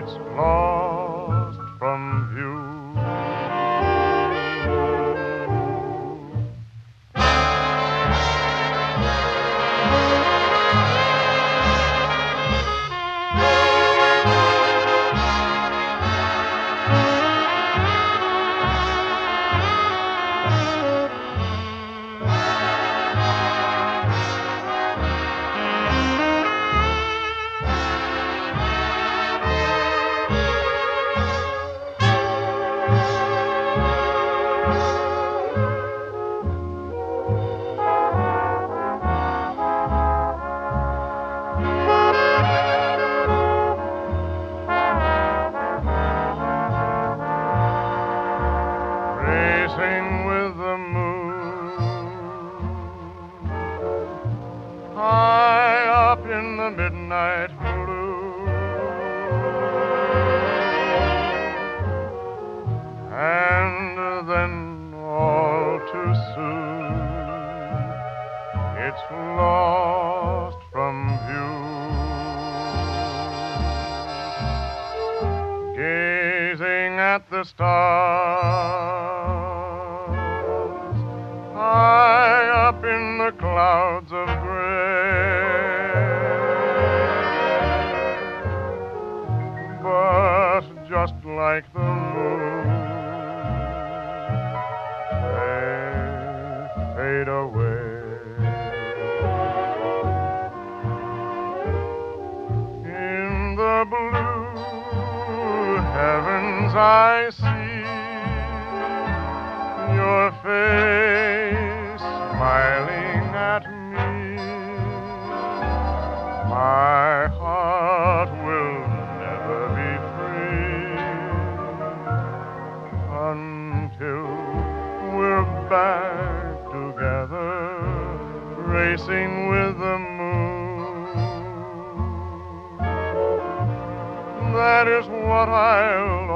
it's lost from view. Racing with the moon, high up in the midnight blue, and then all too soon it's lost from view. Gazing at the stars high up in the clouds of gray, but just like the moon, they fade away. In the blue heavens I see your face smiling at me. My heart will never be free until we're back together, racing with the moon. That is what I'll